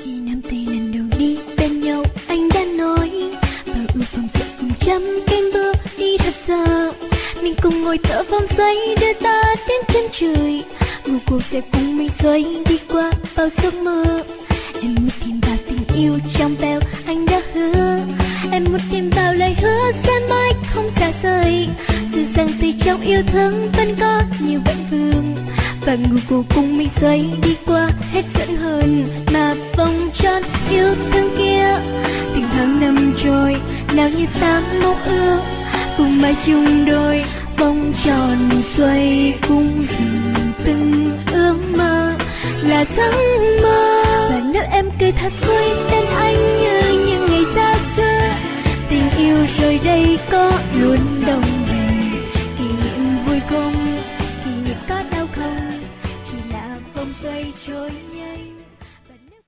Khi nắm tay lần đầu đi bên nhau anh đã nói vào ưu phòng sẽ cùng trăm canh bước đi thật xa. Mình cùng ngồi thở vòng xoay đưa ta đến chân trời. Ngủ cuộc sẽ cùng mình xoay đi qua bao giấc mơ. Em muốn tìm vào tình yêu trong veo anh đã hứa. Em muốn tìm vào lời hứa sẽ mãi không xa rời. Dù rằng từ trong yêu thương vẫn có nhiều vẫn vương. Và ngủ cuộc cùng mình xoay đi qua hết giận hờn mà vòng tròn yêu thương kia. Từng tháng năm trôi nào như ta mong ước cùng mãi chung đôi vòng tròn xoay cùng từng ước mơ là giấc mơ. Và nếu em cười thật